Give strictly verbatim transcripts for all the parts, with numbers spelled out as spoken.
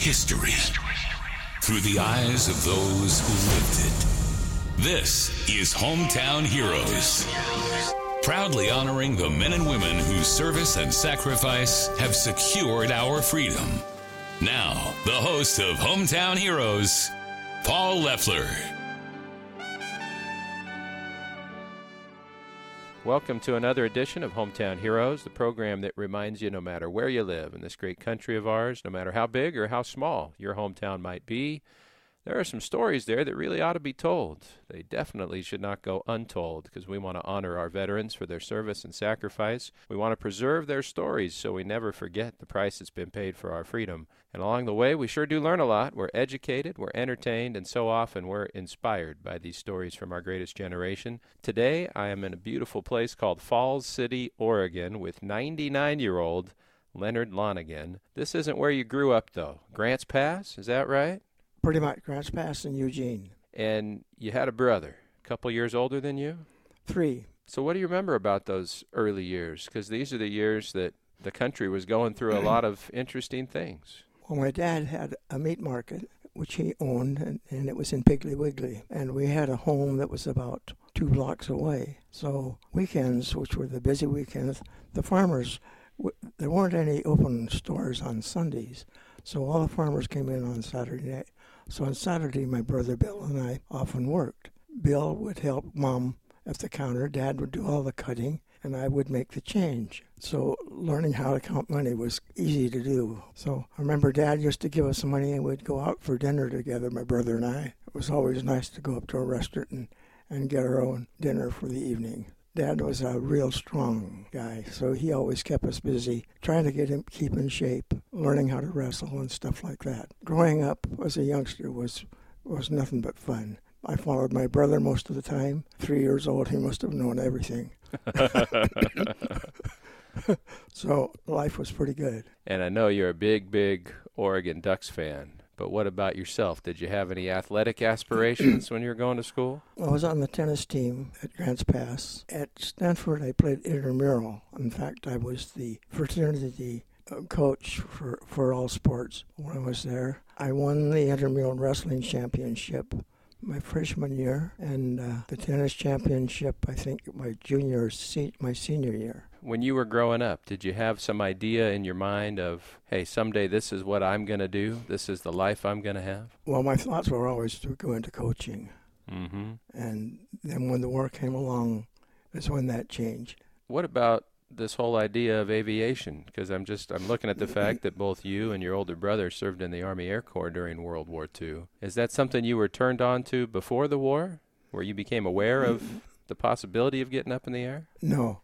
history through the eyes of those who lived it. This is Hometown Heroes, proudly honoring the men and women whose service and sacrifice have secured our freedom. Now, the host of Hometown Heroes, Paul Leffler. Welcome to another edition of Hometown Heroes, the program that reminds you no matter where you live in this great country of ours, no matter how big or how small your hometown might be, there are some stories there that really ought to be told. They definitely should not go untold because we want to honor our veterans for their service and sacrifice. We want to preserve their stories so we never forget the price that's been paid for our freedom. And along the way, we sure do learn a lot. We're educated, we're entertained, and so often we're inspired by these stories from our greatest generation. Today, I am in a beautiful place called Falls City, Oregon, with ninety-nine-year-old Leonard Lonergan. This isn't where you grew up, though. Grants Pass, is that right? Pretty much, Grants Pass in Eugene. And you had a brother, a couple years older than you? Three. So what do you remember about those early years? Because these are the years that the country was going through a lot of interesting things. Well, my dad had a meat market, which he owned, and, and it was in Piggly Wiggly. And we had a home that was about two blocks away. So weekends, which were the busy weekends, the farmers, there weren't any open stores on Sundays. So all the farmers came in on Saturday night. So on Saturday, my brother Bill and I often worked. Bill would help Mom at the counter. Dad would do all the cutting, and I would make the change. So learning how to count money was easy to do. So I remember Dad used to give us some money, and we'd go out for dinner together, my brother and I. It was always nice to go up to a restaurant and, and get our own dinner for the evening. Dad was a real strong guy, so he always kept us busy, trying to get him keep in shape, learning how to wrestle and stuff like that. Growing up as a youngster was was nothing but fun. I followed my brother most of the time. Three years old, he must have known everything. So life was pretty good. And I know you're a big, big Oregon Ducks fan. But what about yourself? Did you have any athletic aspirations when you were going to school? I was on the tennis team at Grants Pass. At Stanford, I played intramural. In fact, I was the fraternity coach for, for all sports when I was there. I won the intramural wrestling championship my freshman year and uh, the tennis championship, I think, my junior, se- my senior year. When you were growing up, did you have some idea in your mind of, hey, someday this is what I'm going to do? This is the life I'm going to have? Well, my thoughts were always to go into coaching. Mm-hmm. And then when the war came along, is when that changed. What about this whole idea of aviation? Because I'm just, I'm looking at the fact that both you and your older brother served in the Army Air Corps during World War Two. Is that something you were turned on to before the war, where you became aware of the possibility of getting up in the air? No.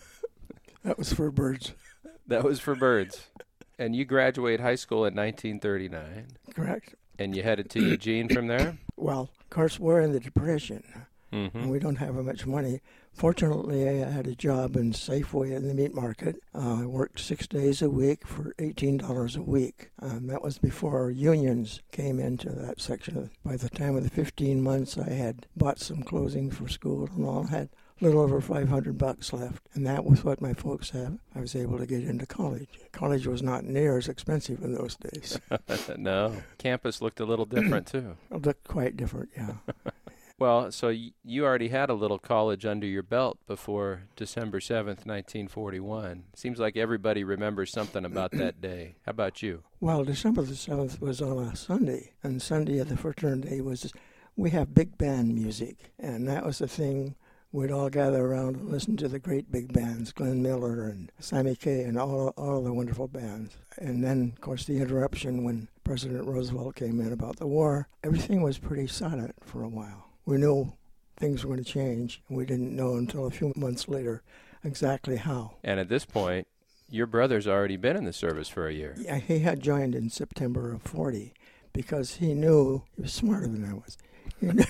That was for birds. That was for birds. And you graduated high school in nineteen thirty-nine. Correct. And you headed to Eugene from there? Well, of course, we're in the Depression, mm-hmm. and we don't have much money. Fortunately, I had a job in Safeway in the meat market. Uh, I worked six days a week for eighteen dollars a week. Um, that was before unions came into that section. By the time of the fifteen months, I had bought some clothing for school and all, had a little over five hundred bucks left, and that was what my folks had. I was able to get into college. College was not near as expensive in those days. No, campus looked a little different too. It looked quite different, yeah. Well, so y- you already had a little college under your belt before December seventh, nineteen forty-one. Seems like everybody remembers something about that day. How about you? Well, December the seventh was on a Sunday, and Sunday at the fraternity was, we have big band music, and that was the thing. We'd all gather around and listen to the great big bands, Glenn Miller and Sammy Kaye and all all the wonderful bands. And then, of course, the interruption when President Roosevelt came in about the war, everything was pretty silent for a while. We knew things were going to change, and we didn't know until a few months later exactly how. And at this point, your brother's already been in the service for a year. Yeah, he had joined in September of forty because he knew, he was smarter than I was. He knew,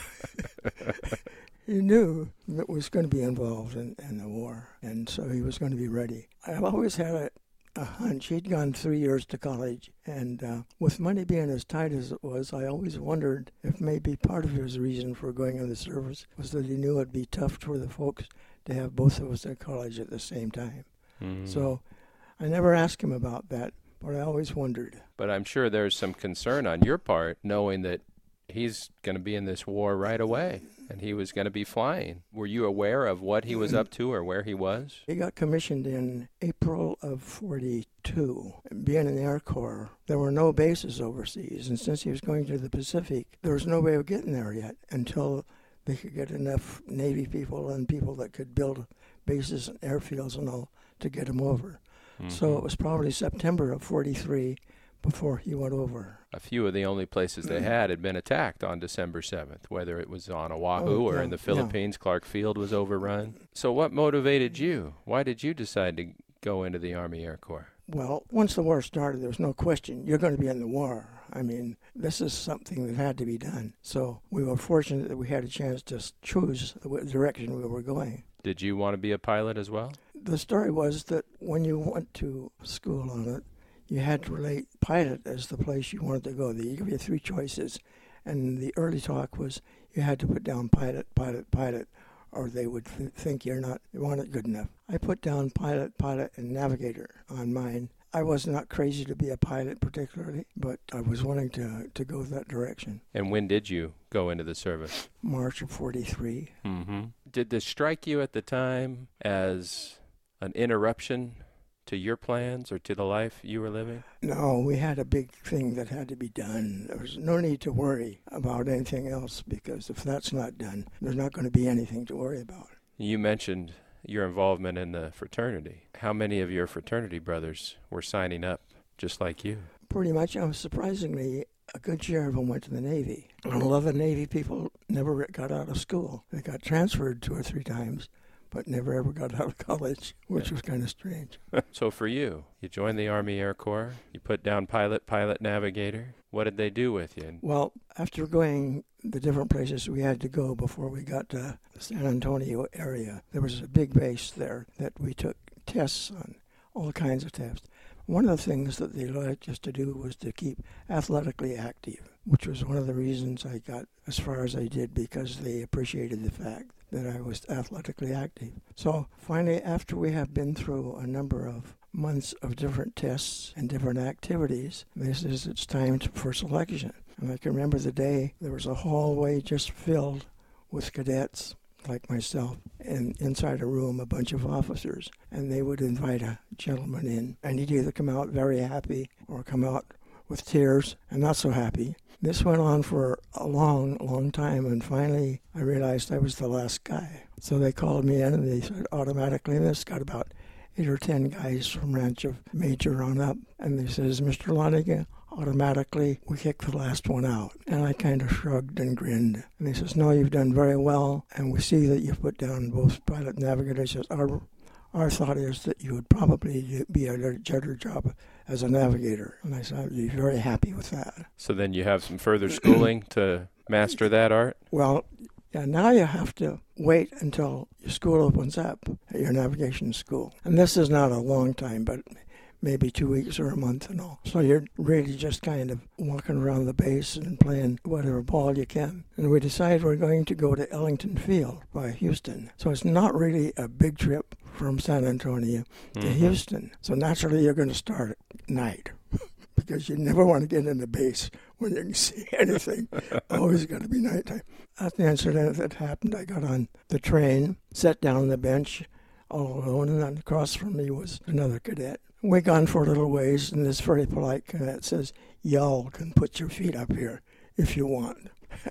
he knew that was going to be involved in, in the war, and so he was going to be ready. I've always had a, a hunch. He'd gone three years to college, and uh, with money being as tight as it was, I always wondered if maybe part of his reason for going in the service was that he knew it'd be tough for the folks to have both of us at college at the same time. Mm. So I never asked him about that, but I always wondered. But I'm sure there's some concern on your part, knowing that he's going to be in this war right away, and he was going to be flying. Were you aware of what he was up to or where he was? He got commissioned in April of forty-two. Being in the Air Corps, there were no bases overseas, and since he was going to the Pacific, there was no way of getting there yet until they could get enough Navy people and people that could build bases and airfields and all to get him over. Mm-hmm. So it was probably September of forty-three before he went over. A few of the only places they had had been attacked on December seventh, whether it was on Oahu oh, or yeah, in the Philippines. Yeah. Clark Field was overrun. So what motivated you? Why did you decide to go into the Army Air Corps? Well, once the war started, there was no question. You're going to be in the war. I mean, this is something that had to be done. So we were fortunate that we had a chance to choose the direction we were going. Did you want to be a pilot as well? The story was that when you went to school on it, you had to relate pilot as the place you wanted to go. They give you three choices, and the early talk was you had to put down pilot, pilot, pilot, or they would th- think you're not, you weren't good enough. I put down pilot, pilot, and navigator on mine. I was not crazy to be a pilot particularly, but I was wanting to, to go that direction. And when did you go into the service? March of forty-three. Mm-hmm. Did this strike you at the time as an interruption to your plans or to the life you were living? No, we had a big thing that had to be done. There was no need to worry about anything else, because if that's not done, there's not going to be anything to worry about. You mentioned your involvement in the fraternity. How many of your fraternity brothers were signing up just like you? Pretty much. Um, surprisingly, a good share of them went to the Navy. And a lot of the Navy people never got out of school. They got transferred two or three times, but never ever got out of college, which yeah. was kind of strange. So for you, you joined the Army Air Corps, you put down pilot, pilot, navigator. What did they do with you? Well, after going the different places we had to go before we got to the San Antonio area, there was a big base there that we took tests on, all kinds of tests. One of the things that they liked us to do was to keep athletically active, which was one of the reasons I got as far as I did, because they appreciated the fact that I was athletically active. So finally, after we have been through a number of months of different tests and different activities, they says it's time to, for selection. And I can remember the day there was a hallway just filled with cadets like myself, and inside a room a bunch of officers, and they would invite a gentleman in, and he'd either come out very happy or come out with tears and not so happy. This went on for a long, long time, and finally I realized I was the last guy. So they called me in, and they said automatically, and this got about eight or ten guys from Rancho Major on up, and they says, Mister Lonigan, automatically we kick the last one out. And I kind of shrugged and grinned. And he says, no, you've done very well, and we see that you've put down both pilot and navigator. He says, our, our thought is that you would probably be a better job as a navigator. And I said, I'd be very happy with that. So then you have some further schooling to master that art? Well, yeah, now you have to wait until your school opens up at your navigation school. And this is not a long time, but maybe two weeks or a month and all. So you're really just kind of walking around the base and playing whatever ball you can. And we decided we're going to go to Ellington Field by Houston. So it's not really a big trip from San Antonio to mm-hmm. Houston. So naturally you're going to start at night because you never want to get in the base when you can see anything. Always got to be nighttime. After the incident that happened, I got on the train, sat down on the bench all alone, and then across from me was another cadet. We gone for a little ways, and this very polite cadet says, y'all can put your feet up here if you want.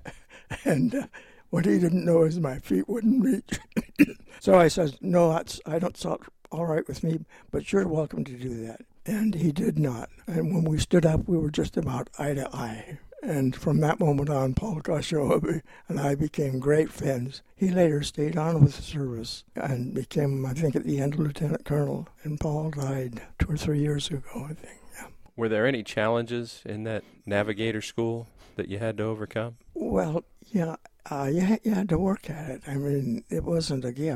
and uh, what he didn't know is my feet wouldn't reach. So I said, no, that's, I don't sound all right with me, but you're welcome to do that. And he did not. And when we stood up, we were just about eye to eye. And from that moment on, Paul Kashoabe and I became great friends. He later stayed on with the service and became, I think, at the end, lieutenant colonel. And Paul died two or three years ago, I think. Yeah. Were there any challenges in that navigator school that you had to overcome? Well, yeah, uh, you, had, you had to work at it. I mean, it wasn't a gift.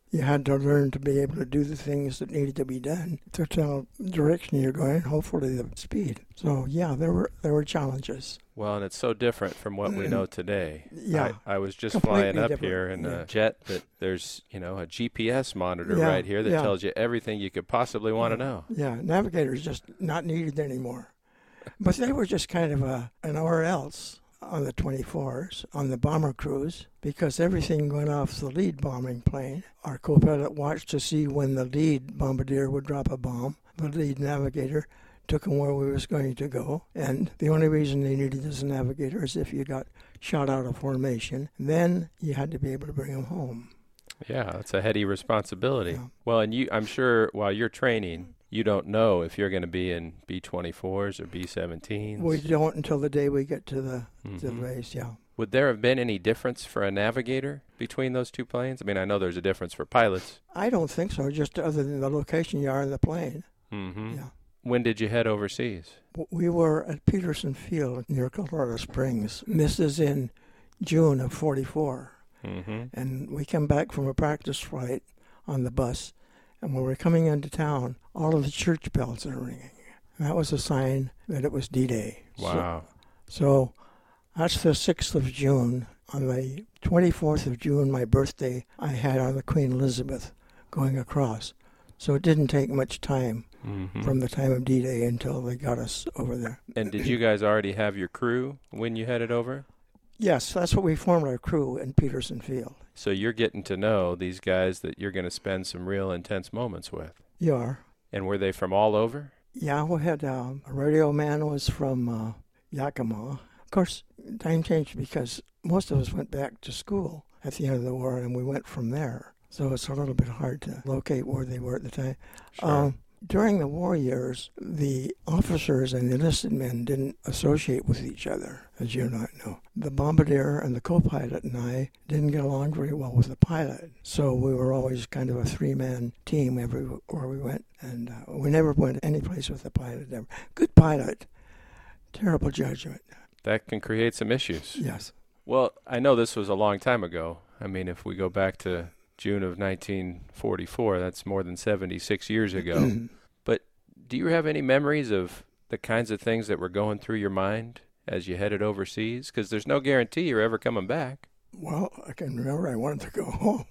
you had to learn to be able to do the things that needed to be done to tell the direction you're going, hopefully the speed. So, yeah, there were there were challenges. Well, and it's so different from what we know today. Yeah. I, I was just Completely flying up different. here in Yeah. a jet that there's, you know, a G P S monitor Yeah, right here that yeah. tells you everything you could possibly want to know. Yeah, navigators just not needed anymore. But they were just kind of a, an or else on the twenty-fours, on the bomber crews, because everything went off the lead bombing plane. Our co-pilot watched to see when the lead bombardier would drop a bomb. The lead navigator took him where we was going to go, and the only reason they needed as a navigator is if you got shot out of formation. Then you had to be able to bring him home. Yeah, that's a heady responsibility. Yeah. Well, and you, I'm sure while you're training, you don't know if you're going to be in B twenty-fours or B seventeens. We don't until the day we get to the, to the Mhm. base, yeah. Would there have been any difference for a navigator between those two planes? I mean, I know there's a difference for pilots. I don't think so, just other than the location you are in the plane. Mm-hmm. Yeah. When did you head overseas? We were at Peterson Field near Colorado Springs. This is in June of forty-four. Mm-hmm. And we came back from a practice flight on the bus. And when we're coming into town, all of the church bells are ringing. And that was a sign that it was D-Day. Wow. So, so that's the sixth of June. On the twenty-fourth of June, my birthday, I had on the Queen Elizabeth going across. So it didn't take much time Mm-hmm. from the time of D-Day until they got us over there. And did you guys already have your crew when you headed over? Yes, that's what we formed our crew in Peterson Field. So you're getting to know these guys that you're going to spend some real intense moments with. You are. And were they from all over? Yeah, we had um, a radio man was from uh, Yakima. Of course, time changed because most of us went back to school at the end of the war, and we went from there. So it's a little bit hard to locate where they were at the time. Sure. Um, during the war years, the officers and the enlisted men didn't associate with each other, as you not know. The bombardier and the co-pilot and I didn't get along very well with the pilot, so we were always kind of a three-man team everywhere we went, and uh, we never went any place with the pilot ever. Good pilot, terrible judgment. That can create some issues. Yes. Well, I know this was a long time ago. I mean, if we go back to June of nineteen forty-four, that's more than seventy-six years ago. But do you have any memories of the kinds of things that were going through your mind as you headed overseas? Because there's no guarantee you're ever coming back. Well, I can remember I wanted to go home.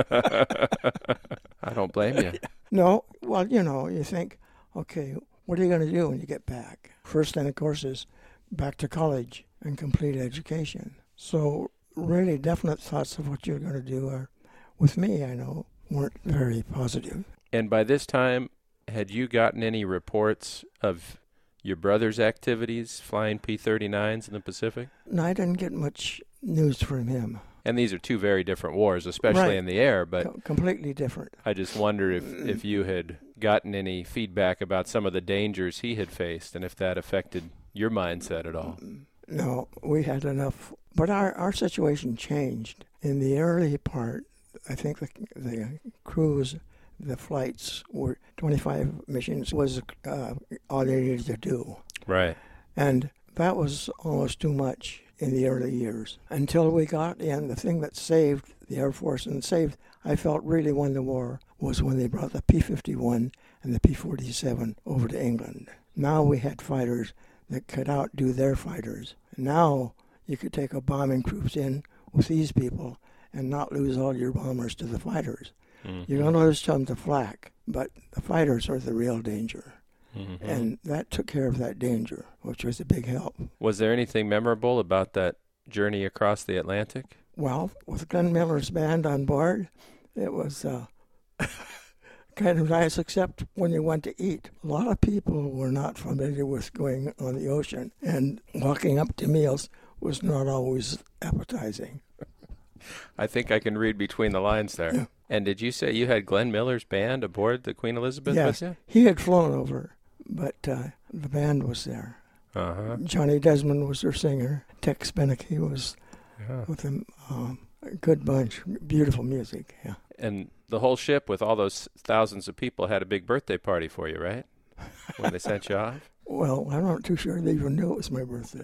I don't blame you. No, well, you know, you think, okay, what are you going to do when you get back? First thing, of course, is back to college and complete education. So really definite thoughts of what you're going to do are, with me, I know, weren't very positive. And by this time, had you gotten any reports of your brother's activities flying P thirty-nines in the Pacific? No, I didn't get much news from him. And these are two very different wars, especially Right. in the air, but Co- completely different. I just wonder if, if you had gotten any feedback about some of the dangers he had faced and if that affected your mindset at all. No, we had enough. But our, our situation changed. In the early part, I think the, the crews, the flights were twenty-five missions was uh, all they needed to do. Right. And that was almost too much in the early years. Until we got in, the thing that saved the Air Force and saved, I felt really won the war, was when they brought the P fifty-one and the P forty-seven over to England. Now we had fighters that could outdo their fighters. Now you could take a bombing troops in with these people and not lose all your bombers to the fighters. Mm-hmm. You're going to lose some to flak, but the fighters are the real danger. Mm-hmm. And that took care of that danger, which was a big help. Was there anything memorable about that journey across the Atlantic? Well, with Glenn Miller's band on board, it was uh, kind of nice, except when you went to eat. A lot of people were not familiar with going on the ocean, and walking up to meals was not always appetizing. I think I can read between the lines there. Yeah. And did you say you had Glenn Miller's band aboard the Queen Elizabeth Yes, with you? he had flown over, but uh, the band was there. Uh-huh. Johnny Desmond was their singer. Tex Beneke was Yeah. with them. Um, a good bunch, beautiful music, yeah. And the whole ship with all those thousands of people had a big birthday party for you, right? When they sent you off? Well, I'm not too sure they even knew it was my birthday.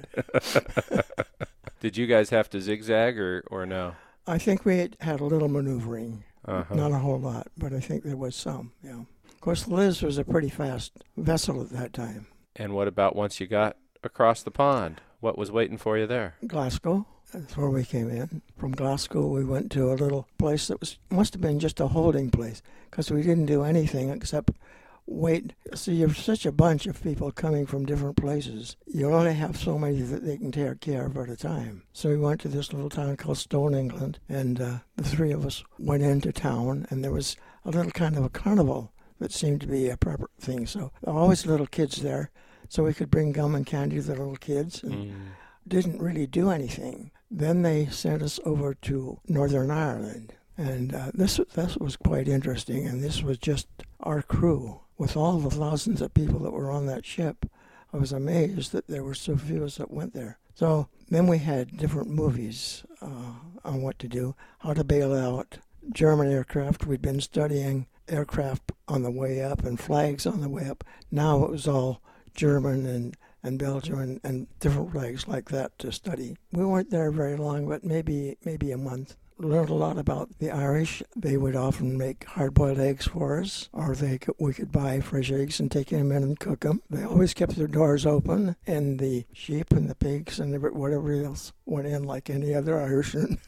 Did you guys have to zigzag or, or no? I think we had, had a little maneuvering. Uh-huh. Not a whole lot, but I think there was some, yeah. Of course, the Liz was a pretty fast vessel at that time. And what about once you got across the pond? What was waiting for you there? Glasgow. That's where we came in. From Glasgow, we went to a little place that was must have been just a holding place, because we didn't do anything except wait. See, you're such a bunch of people coming from different places. You only have so many that they can take care of at a time. So we went to this little town called Stone, England, and uh, the three of us went into town, and there was a little kind of a carnival that seemed to be a proper thing. So there were always little kids there, so we could bring gum and candy to the little kids, and mm. didn't really do anything. Then they sent us over to Northern Ireland, and uh, this, this was quite interesting, and this was just our crew. With all the thousands of people that were on that ship, I was amazed that there were so few of us that went there. So then we had different movies uh, on what to do, how to bail out German aircraft. We'd been studying aircraft on the way up and flags on the way up. Now it was all German and, and Belgium and, and different flags like that to study. We weren't there very long, but maybe maybe a month. Learned a lot about the Irish. They would often make hard-boiled eggs for us, or they could, we could buy fresh eggs and take them in and cook them. They always kept their doors open, and the sheep and the pigs and whatever else went in like any other Irishman.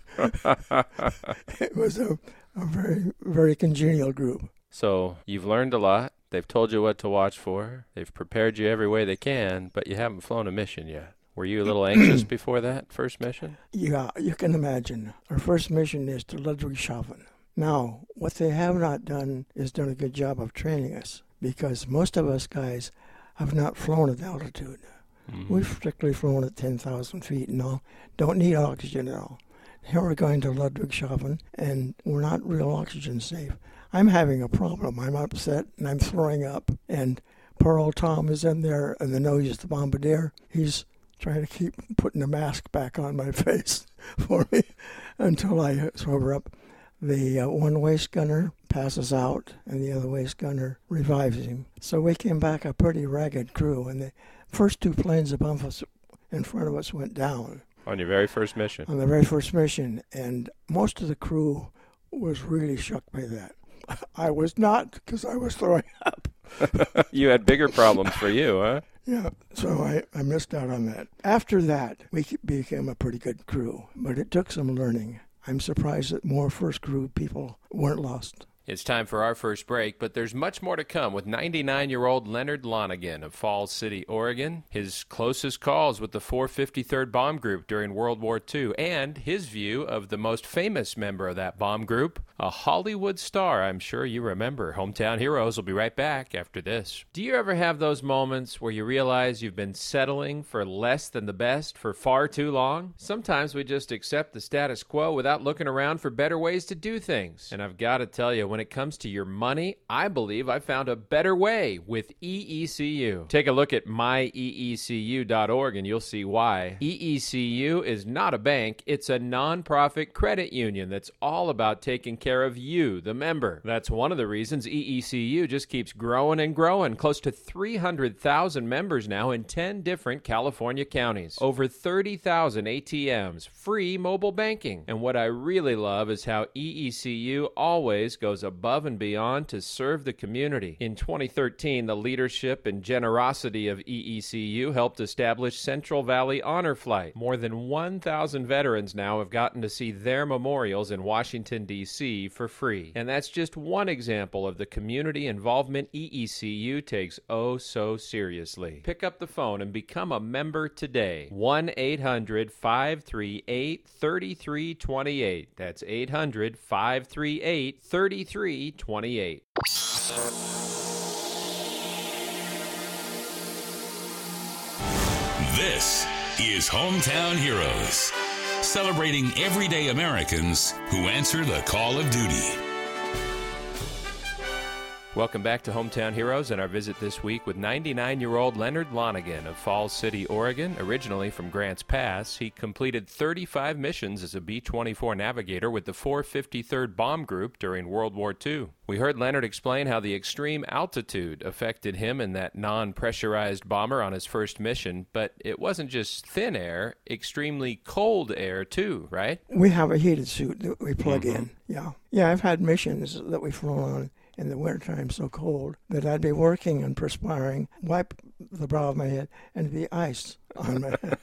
It was a, a very, very congenial group. So you've learned a lot. They've told you what to watch for. They've prepared you every way they can, but you haven't flown a mission yet. Were you a little anxious before that first mission? Yeah, you can imagine. Our first mission is to Ludwigshafen. Now, what they have not done is done a good job of training us, because most of us guys have not flown at altitude. Mm-hmm. We've strictly flown at ten thousand feet and all. Don't need oxygen at all. Here we're going to Ludwigshafen, and we're not real oxygen safe. I'm having a problem. I'm upset, and I'm throwing up. And poor old Tom is in there, and the nose is the bombardier. He's trying to keep putting the mask back on my face for me until I sober up. The uh, one waist gunner passes out, and the other waist gunner revives him. So we came back a pretty ragged crew, and the first two planes above us, in front of us, went down. On your very first mission? On the very first mission, and most of the crew was really shocked by that. I was not, because I was throwing up. You had bigger problems for you, huh? Yeah, so I, I missed out on that. After that, we became a pretty good crew, but it took some learning. I'm surprised that more first crew people weren't lost. It's time for our first break, but there's much more to come with ninety-nine-year-old Leonard Lonigan of Falls City, Oregon, his closest calls with the four fifty-third Bomb Group during World War Two, and his view of the most famous member of that bomb group, a Hollywood star I'm sure you remember. Hometown Heroes will be right back after this. Do you ever have those moments where you realize you've been settling for less than the best for far too long? Sometimes we just accept the status quo without looking around for better ways to do things. And I've got to tell you, when When it comes to your money, I believe I found a better way with E E C U. Take a look at my E E C U dot org and you'll see why. E E C U is not a bank, it's a nonprofit credit union that's all about taking care of you, the member. That's one of the reasons E E C U just keeps growing and growing. Close to three hundred thousand members now in ten different California counties. Over thirty thousand A T Ms, free mobile banking. And what I really love is how E E C U always goes above and beyond to serve the community. In twenty thirteen, the leadership and generosity of E E C U helped establish Central Valley Honor Flight. More than one thousand veterans now have gotten to see their memorials in Washington, D C for free. And that's just one example of the community involvement E E C U takes oh so seriously. Pick up the phone and become a member today. one eight hundred five three eight three three two eight. That's eight hundred five three eight three three two eight. This is Hometown Heroes, celebrating everyday Americans who answer the call of duty. Welcome back to Hometown Heroes and our visit this week with ninety-nine-year-old Leonard Lonigan of Falls City, Oregon. Originally from Grants Pass, he completed thirty-five missions as a B twenty-four navigator with the four fifty-third Bomb Group during World War Two. We heard Leonard explain how the extreme altitude affected him in that non-pressurized bomber on his first mission, but it wasn't just thin air, extremely cold air too, right? We have a heated suit that we plug Mm-hmm. in, yeah. Yeah, I've had missions that we've flown on in the wintertime so cold that I'd be working and perspiring, wipe the brow of my head, and be ice on my head.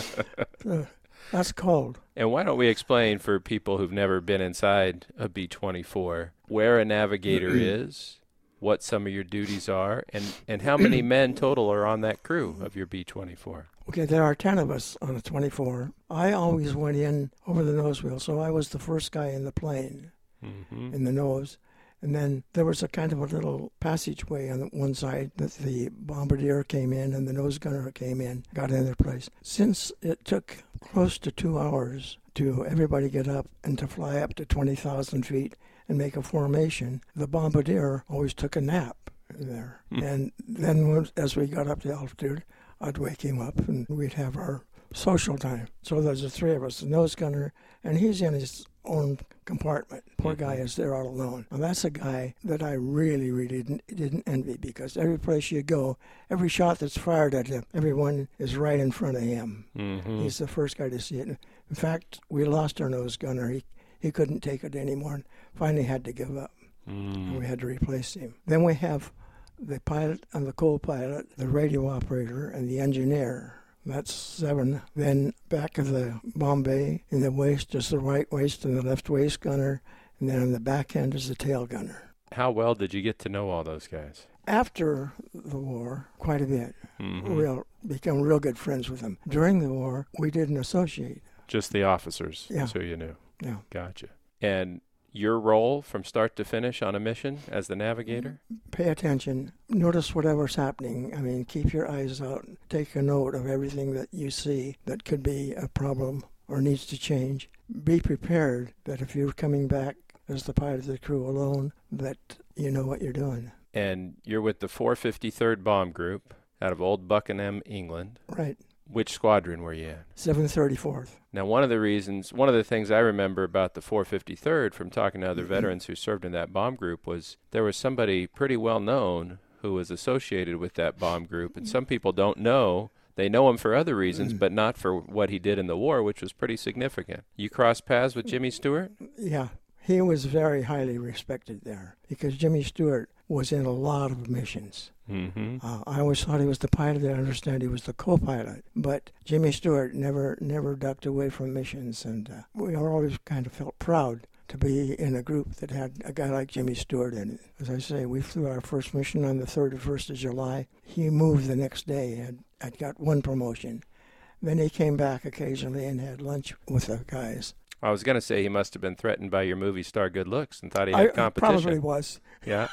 So that's cold. And why don't we explain for people who've never been inside a B twenty-four where a navigator is, what some of your duties are, and, and how many men total are on that crew of your B twenty-four? Okay, there are ten of us on a twenty-four. I always went in over the nose wheel, so I was the first guy in the plane, Mm-hmm. in the nose. And then there was a kind of a little passageway on the one side that the bombardier came in and the nose gunner came in, got in their place. Since it took close to two hours to everybody get up and to fly up to twenty thousand feet and make a formation, the bombardier always took a nap there. Hmm. And then when- as we got up to altitude, I'd wake him up and we'd have our social time. So there's the three of us, the nose gunner, and he's in his own compartment. Poor guy is there all alone. And that's a guy that I really, really didn't, didn't envy, because every place you go, every shot that's fired at him, everyone is right in front of him. Mm-hmm. He's the first guy to see it. In fact, we lost our nose gunner. He, he couldn't take it anymore and finally had to give up. Mm. And we had to replace him. Then we have the pilot and the co-pilot, the radio operator, and the engineer. That's seven. Then back of the bomb bay, in the waist is the right waist and the left waist gunner, and then on the back end is the tail gunner. How well did you get to know all those guys? After the war, quite a bit. Mm-hmm. We'll become real good friends with them. During the war, we didn't associate. Just the officers, Yeah. is who you knew. Yeah. Gotcha. And your role from start to finish on a mission as the navigator? Pay attention. Notice whatever's happening. I mean, keep your eyes out. Take a note of everything that you see that could be a problem or needs to change. Be prepared that if you're coming back as the pilot of the crew alone, that you know what you're doing. And you're with the four fifty-third Bomb Group out of Old Buckingham, England. Right. Which squadron were you in? seven thirty-fourth. Now, one of the reasons, one of the things I remember about the four fifty-third from talking to other Mm-hmm. veterans who served in that bomb group was there was somebody pretty well known who was associated with that bomb group. And some people don't know. They know him for other reasons, but not for what he did in the war, which was pretty significant. You crossed paths with Jimmy Stewart? Yeah. He was very highly respected there because Jimmy Stewart was in a lot of missions. Mm-hmm. Uh, I always thought he was the pilot. I understand he was the co-pilot. But Jimmy Stewart never never ducked away from missions, and uh, we always kind of felt proud to be in a group that had a guy like Jimmy Stewart in it. As I say, we flew our first mission on the thirty-first of July. He moved the next day and had got one promotion. Then he came back occasionally and had lunch with the guys. I was going to say he must have been threatened by your movie star good looks and thought he I had competition. probably was. Yeah.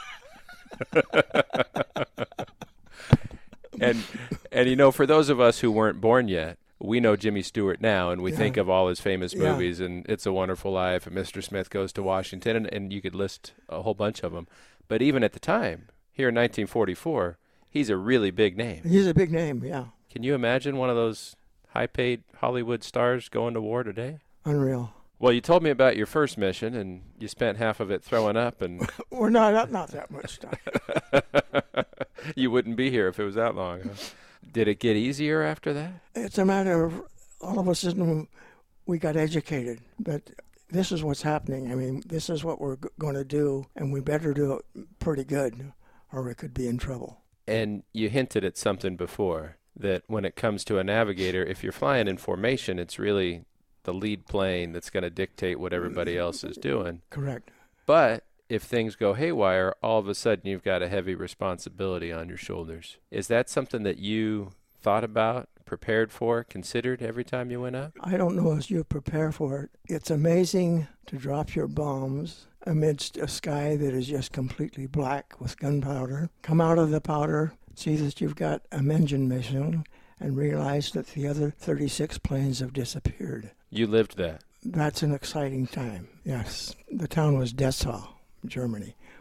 and and you know, for those of us who weren't born yet, we know Jimmy Stewart now, and we Yeah. think of all his famous Yeah. movies, and It's a Wonderful Life, and Mister Smith Goes to Washington, and, and you could list a whole bunch of them. But even at the time, here in nineteen forty-four, he's a really big name. He's a big name, yeah. Can you imagine one of those high-paid Hollywood stars going to war today? Unreal. Well, you told me about your first mission, and you spent half of it throwing up, and Or not, not, not that much stuff. you wouldn't be here if it was that long. Huh? Did it get easier after that? It's a matter of all of a sudden we got educated that this is what's happening. I mean, this is what we're g- going to do, and we better do it pretty good or we could be in trouble. And you hinted at something before, that when it comes to a navigator, if you're flying in formation, it's really the lead plane that's going to dictate what everybody else is doing. Correct. But if things go haywire, all of a sudden you've got a heavy responsibility on your shoulders. Is that something that you thought about, prepared for, considered every time you went up? I don't know as you prepare for it. It's amazing to drop your bombs amidst a sky that is just completely black with gunpowder. Come out of the powder, see that you've got an engine missing, and realize that the other thirty-six planes have disappeared. You lived that. That's an exciting time. Yes, the town was Dessau, Germany.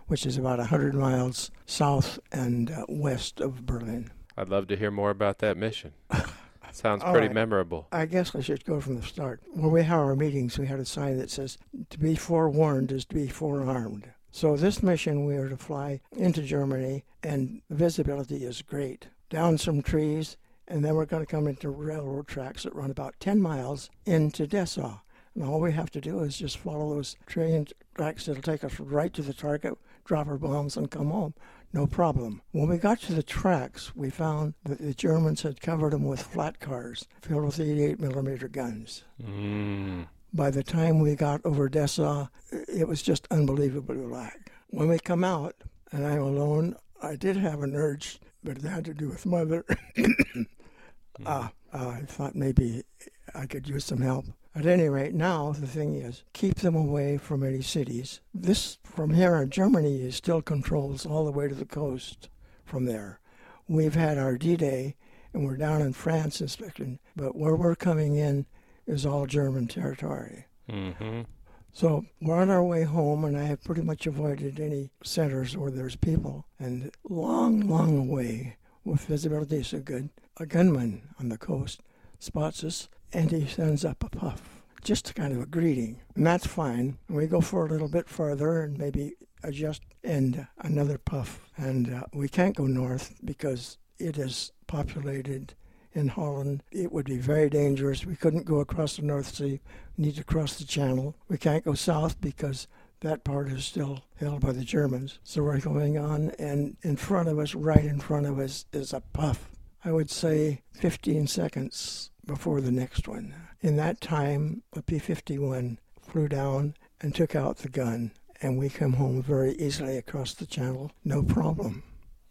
which is about one hundred miles south and uh, west of Berlin. I'd love to hear more about that mission. Sounds pretty right. memorable. I guess I should go from the start. When we have our meetings, we had a sign that says, to be forewarned is to be forearmed. So this mission, we are to fly into Germany, and the visibility is great. Down some trees, and then we're going to come into railroad tracks that run about ten miles into Dessau. And all we have to do is just follow those train tracks that'll take us right to the target, drop our bombs, and come home. No problem. When we got to the tracks, we found that the Germans had covered them with flat cars filled with eighty-eight millimeter guns. Mm. By the time we got over Dessau, it was just unbelievably black. When we come out, and I'm alone, I did have an urge, but it had to do with Mother. mm. uh, uh, I thought maybe I could use some help. At any rate, now the thing is, keep them away from any cities. This, from here, Germany still controls all the way to the coast from there. We've had our D-Day, and we're down in France inspecting, but where we're coming in is all German territory. Mm-hmm. So we're on our way home, and I have pretty much avoided any centers where there's people. And long, long away, with visibility so good, a gunman on the coast spots us, and he sends up a puff, just kind of a greeting. And that's fine. And we go for a little bit further and maybe adjust, and another puff. And uh, we can't go north because it is populated in Holland. It would be very dangerous. We couldn't go across the North Sea. We need to cross the Channel. We can't go south because that part is still held by the Germans. So we're going on, and in front of us, right in front of us, is a puff. I would say fifteen seconds before the next one. In that time, a P fifty-one flew down and took out the gun, and we come home very easily across the Channel, no problem.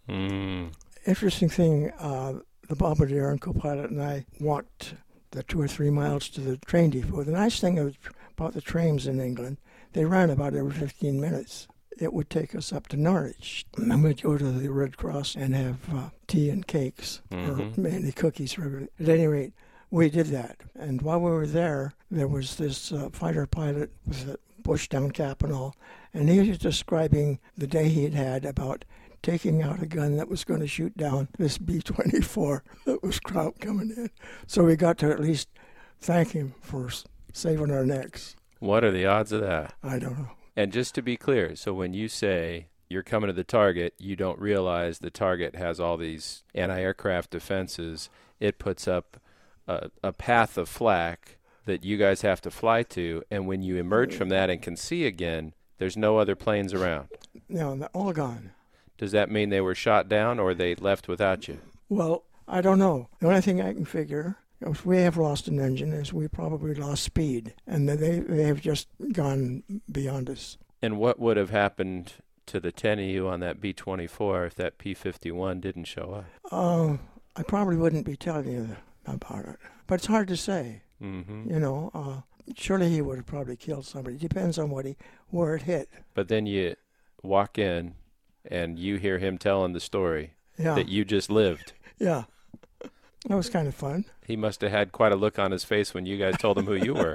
Mm. Interesting thing, uh, the bombardier and co-pilot and I walked the two or three miles to the train depot. The nice thing about the trains in England, they ran about every fifteen minutes. It would take us up to Norwich, and then we'd go to the Red Cross and have uh, tea and cakes, mm-hmm. or mainly cookies. At any rate, we did that. And while we were there, there was this uh, fighter pilot with a bush-down cap and all, and he was describing the day he'd had about taking out a gun that was going to shoot down this B twenty-four that was coming in. So we got to at least thank him for saving our necks. What are the odds of that? I don't know. And just to be clear, so when you say you're coming to the target, you don't realize the target has all these anti-aircraft defenses. It puts up a, a path of flak that you guys have to fly to, and when you emerge from that and can see again, there's no other planes around. No, they're all gone. Does that mean they were shot down or they left without you? Well, I don't know. The only thing I can figure, if we have lost an engine, is we probably lost speed, and they they have just gone beyond us. And what would have happened to the ten of you on that B twenty-four if that P fifty-one didn't show up? Uh, I probably wouldn't be telling you about it. But it's hard to say. Mm-hmm. You know, uh, surely he would have probably killed somebody. It depends on what he, where it hit. But then you walk in, and you hear him telling the story yeah. that you just lived. Yeah. That was kind of fun. He must have had quite a look on his face when you guys told him who you were.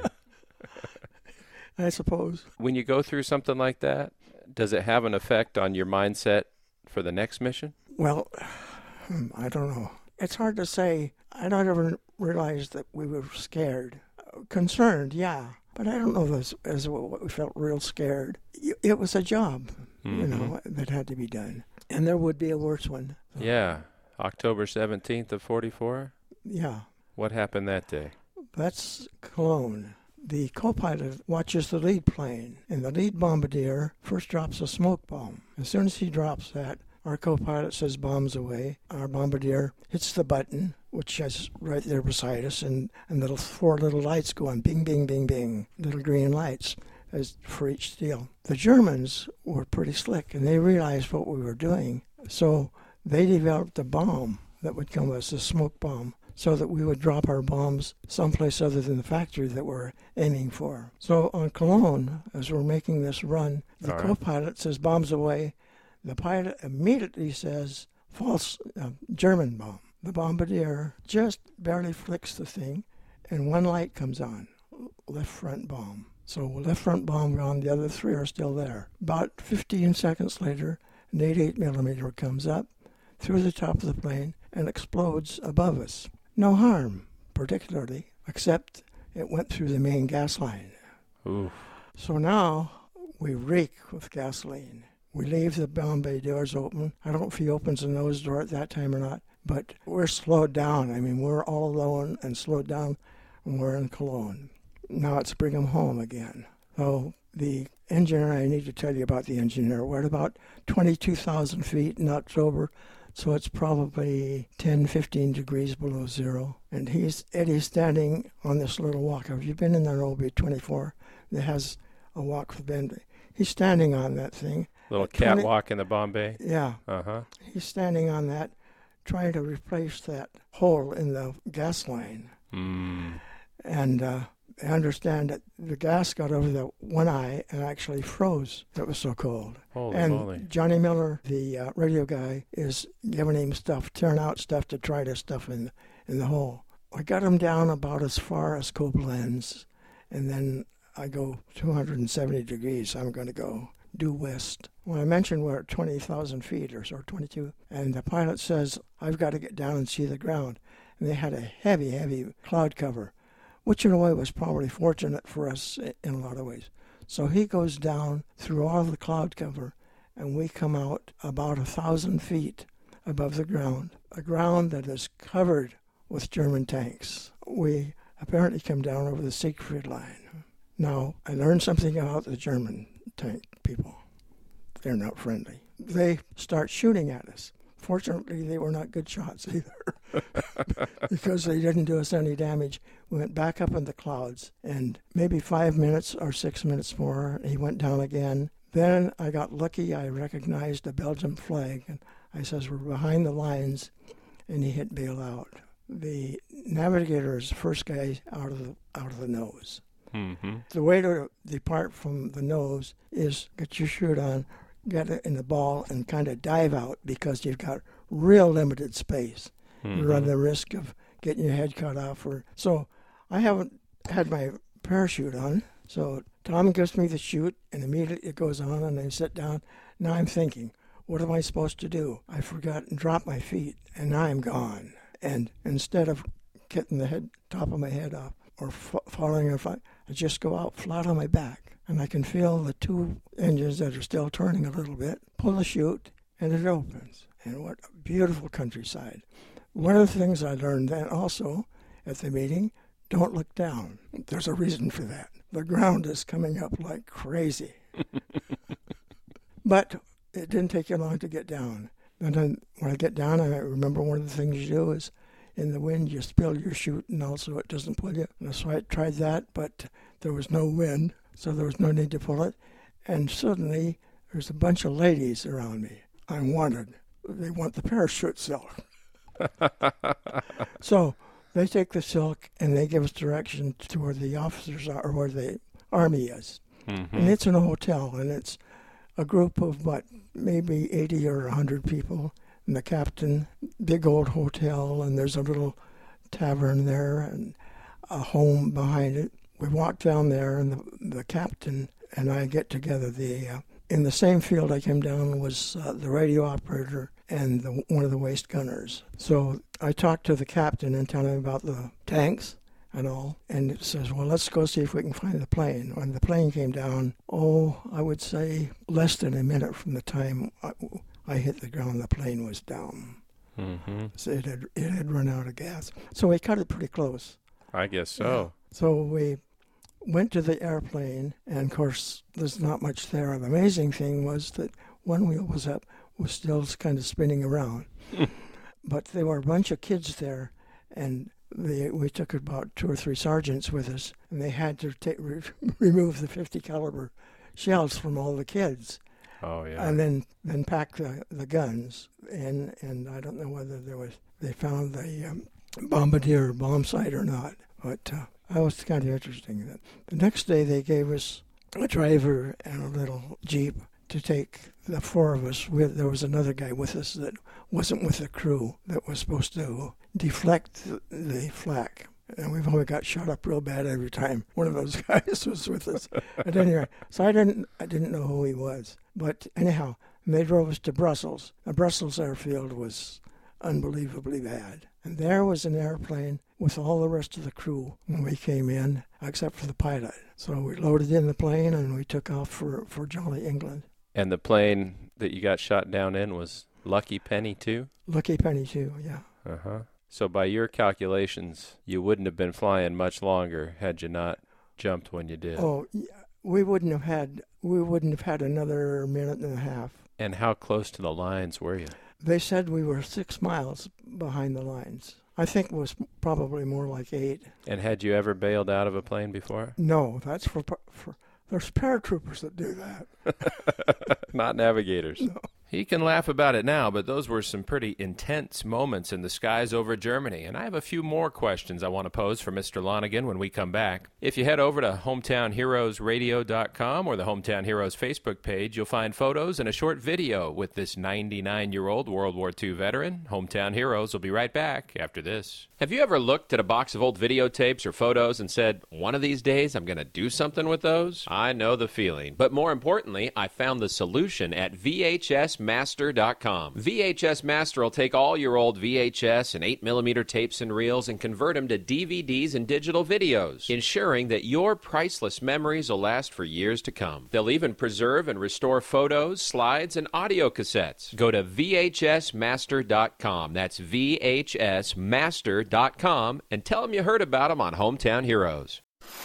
I suppose. When you go through something like that, does it have an effect on your mindset for the next mission? Well, I don't know. It's hard to say. I don't ever realize that we were scared. Concerned, yeah. But I don't know as, as what we felt real scared. It was a job, mm-hmm. you know, that had to be done. And there would be a worse one. Yeah. October seventeenth of forty-four? Yeah. What happened that day? That's Cologne. The co-pilot watches the lead plane, and the lead bombardier first drops a smoke bomb. As soon as he drops that, our co-pilot says bombs away. Our bombardier hits the button, which is right there beside us, and, and little four little lights go on, bing, bing, bing, bing, little green lights as for each steel. The Germans were pretty slick, and they realized what we were doing, so they developed a bomb that would come as a smoke bomb, so that we would drop our bombs someplace other than the factory that we're aiming for. So on Cologne, as we're making this run, the All co-pilot right. says bombs away. The pilot immediately says false uh, German bomb. The bombardier just barely flicks the thing, and one light comes on, left front bomb. So left front bomb gone, the other three are still there. About fifteen seconds later, an eighty-eight millimeter comes up through the top of the plane and explodes above us. No harm, particularly, except it went through the main gas line. Ooh. So now we reek with gasoline. We leave the bomb bay doors open. I don't know if he opens the nose door at that time or not, but we're slowed down. I mean, we're all alone and slowed down when we're in Cologne. Now it's bring them home again. So the engineer, I need to tell you about the engineer. We're at about twenty-two thousand feet in October, so it's probably ten, fifteen degrees below zero. And he's Eddie's standing on this little walk. Have you been in the O B twenty-four that has a walk for Bentley? He's standing on that thing. Little catwalk in the Bombay? Yeah. Uh-huh. He's standing on that, trying to replace that hole in the gas line. Mm. And uh, I understand that the gas got over the one eye and actually froze. It was so cold. Holy and moly. Johnny Miller, the uh, radio guy, is giving him stuff, tearing out stuff to try to stuff in, in the hole. I got him down about as far as Koblenz, and then I go two hundred seventy degrees. I'm going to go due west. Well, I mentioned we're at twenty thousand feet or so, twenty-two, and the pilot says, I've got to get down and see the ground. And they had a heavy, heavy cloud cover, which in a way was probably fortunate for us in a lot of ways. So he goes down through all the cloud cover, and we come out about a thousand feet above the ground, a ground that is covered with German tanks. We apparently come down over the Siegfried Line. Now, I learned something about the German tank people. They're not friendly. They start shooting at us. Fortunately, they were not good shots either, because they didn't do us any damage. We went back up in the clouds, and maybe five minutes or six minutes more, he went down again. Then I got lucky. I recognized a Belgian flag, and I says, we're behind the lines, and he hit bail out. The navigator is the first guy out of the, out of the nose. Mm-hmm. The way to depart from the nose is get your chute on, get it in the ball, and kind of dive out, because you've got real limited space. Mm-hmm. You run the risk of getting your head cut off. Or so I haven't had my parachute on. So Tom gives me the chute, and immediately it goes on, and I sit down. Now I'm thinking, what am I supposed to do? I forgot and dropped my feet, and now I'm gone. And instead of getting the head, top of my head off or f- falling, if I, I just go out flat on my back, and I can feel the two engines that are still turning a little bit, pull the chute, and it opens. And what a beautiful countryside. One of the things I learned then also at the meeting, don't look down. There's a reason for that. The ground is coming up like crazy. But it didn't take you long to get down. And then when I get down, I remember one of the things you do is in the wind, you spill your chute, and also it doesn't pull you. And so I tried that, but there was no wind, so there was no need to pull it. And suddenly, there's a bunch of ladies around me. I'm wanted. They want the parachute silk. So they take the silk, and they give us direction to where the officers are, or where the army is. Mm-hmm. And it's in a hotel, and it's a group of, what, maybe eighty or one hundred people. And the captain, big old hotel, and there's a little tavern there and a home behind it. We walk down there, and the, the captain and I get together. The uh, in the same field I came down was uh, the radio operator and the, one of the waist gunners. So I talked to the captain and tell him about the tanks and all, and it says, well, let's go see if we can find the plane. When the plane came down, oh, I would say less than a minute from the time I, I hit the ground, the plane was down. Mm-hmm. So it had, it had run out of gas. So we cut it pretty close. I guess so. Yeah. So we went to the airplane, and of course, there's not much there. The amazing thing was that one wheel was up, was still kind of spinning around. But there were a bunch of kids there, and they, we took about two or three sergeants with us, and they had to take, re- remove the fifty caliber shells from all the kids. Oh, yeah. And then, then pack the, the guns. And, and I don't know whether there was they found the um, bombardier bomb sight or not. But uh, that was kind of interesting. The next day they gave us a driver and a little Jeep to take the four of us with. There was another guy with us that wasn't with the crew that was supposed to deflect the, the flak. And we've only got shot up real bad every time one of those guys was with us. At any rate, so I didn't, I didn't know who he was. But anyhow, they drove us to Brussels. The Brussels airfield was unbelievably bad. And there was an airplane with all the rest of the crew when we came in, except for the pilot. So we loaded in the plane and we took off for, for jolly England. And the plane that you got shot down in was Lucky Penny too? Lucky Penny too, yeah. Uh-huh. So by your calculations, you wouldn't have been flying much longer had you not jumped when you did. Oh, yeah, we wouldn't have had we wouldn't have had another minute and a half. And how close to the lines were you? They said we were six miles behind the lines. I think it was probably more like eight. And had you ever bailed out of a plane before? No, that's for for there's paratroopers that do that. Not navigators. No. He can laugh about it now, but those were some pretty intense moments in the skies over Germany. And I have a few more questions I want to pose for Mister Lonergan when we come back. If you head over to hometown heroes radio dot com or the Hometown Heroes Facebook page, you'll find photos and a short video with this ninety-nine-year-old World War Two veteran. Hometown Heroes will be right back after this. Have you ever looked at a box of old videotapes or photos and said, one of these days I'm going to do something with those? I know the feeling. But more importantly, I found the solution at V H S Master dot com. V H S Master will take all your old V H S and eight millimeter tapes and reels and convert them to D V Ds and digital videos, ensuring that your priceless memories will last for years to come. They'll even preserve and restore photos, slides, and audio cassettes. Go to V H S Master dot com. That's V H S Master dot com and tell them you heard about them on Hometown Heroes.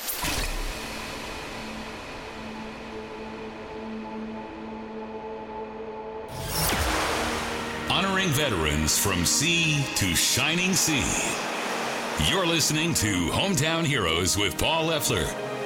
Honoring veterans from sea to shining sea. You're listening to Hometown Heroes with Paul Leffler.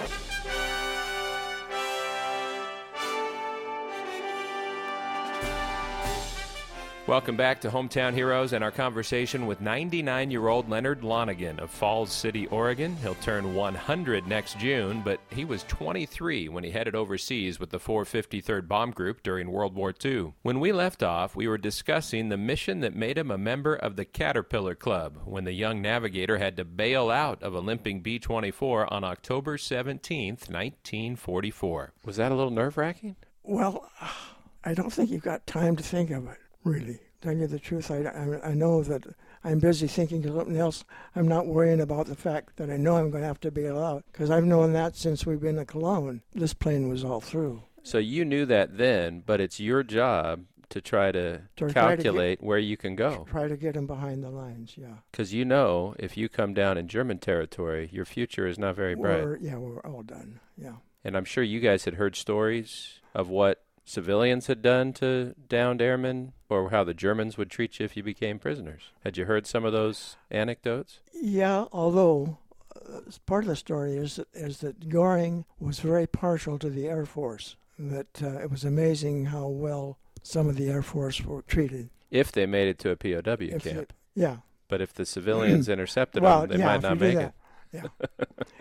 Welcome back to Hometown Heroes and our conversation with ninety-nine-year-old Leonard Lonergan of Falls City, Oregon. He'll turn one hundred next June, but he was twenty-three when he headed overseas with the four fifty-third Bomb Group during World War Two. When we left off, we were discussing the mission that made him a member of the Caterpillar Club when the young navigator had to bail out of a limping B twenty-four on October seventeenth, nineteen forty-four. Was that a little nerve-wracking? Well, I don't think you've got time to think of it. Really, tell you the truth, I, I, I know that I'm busy thinking of something else. I'm not worrying about the fact that I know I'm going to have to bail out, because I've known that since we've been at Cologne. This plane was all through. So you knew that then, but it's your job to try to, to calculate try to get, where you can go. Try to get him behind the lines, yeah. Because you know, if you come down in German territory, your future is not very bright. We're, yeah, we're all done, yeah. And I'm sure you guys had heard stories of what civilians had done to downed airmen, or how the Germans would treat you if you became prisoners. Had you heard some of those anecdotes? Yeah, although uh, part of the story is that, is that Göring was very partial to the Air Force, that uh, it was amazing how well some of the Air Force were treated. If they made it to a P O W if camp. They, yeah. But if the civilians intercepted well, them, they yeah, might not make that. it. Yeah.